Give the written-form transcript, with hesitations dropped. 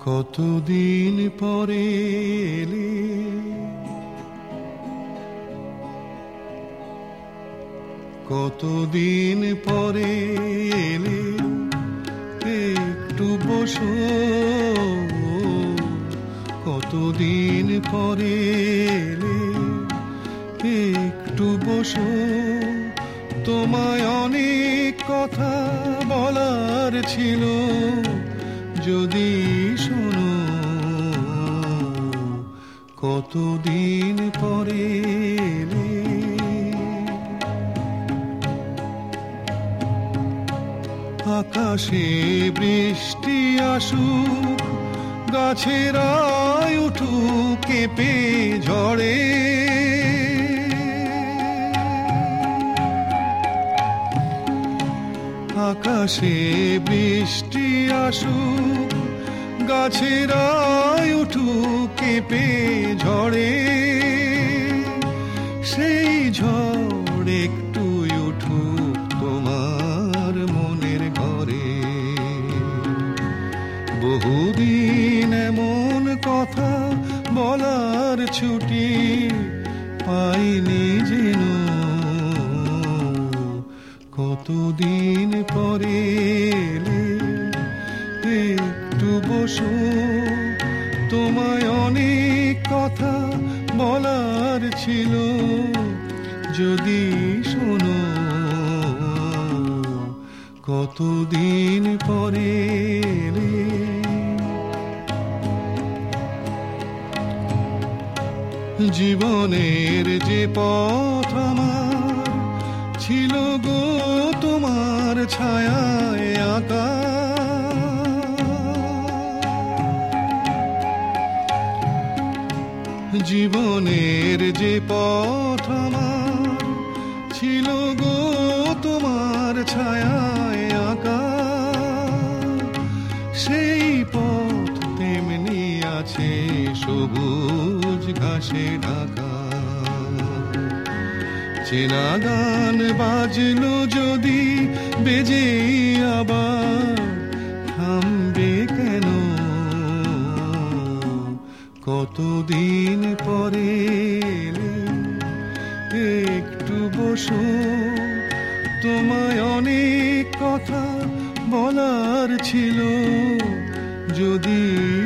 কতদিন পরে এলে, কতদিন পরে এলে, একটু বসো। কতদিন পরে এলে, একটু বসো। তোমায় অনেক কথা বলার ছিল, যদি শোনো। কতদিন পরে এলে, আকাশে বৃষ্টি আসুক, গাছেরা উঠুক কেঁপে ঝড়ে। আকাশে বৃষ্টি আসুক, গাছেরা উঠুক কেঁপে ঝড়ে। সেই ঝড় একটু উঠুক তোমার মনের ঘরে। বহুদিন এমন কথা বলার ছুটি পাইনি যেন। কতদিন পরে এলে, একটু বসো। তোমায় অনেক কথা বলার ছিল, যদি শোনো। কতদিন পরে এলে, জীবনের যে পথ আমার ছিল গো তোমার ছায়ায় আঁকা। জীবনের যে পথ আমার ছিল গো তোমার ছায়ায় আঁকা। সেই পথ তেমনি আছে সবুজ ঘাসে ঢাকা। চেনা গান বাজলো যদি বেজে আবার, থামবে কেন? কতদিন পরে এলে, একটু বসো। তোমায় অনেক কথা বলার ছিল, যদি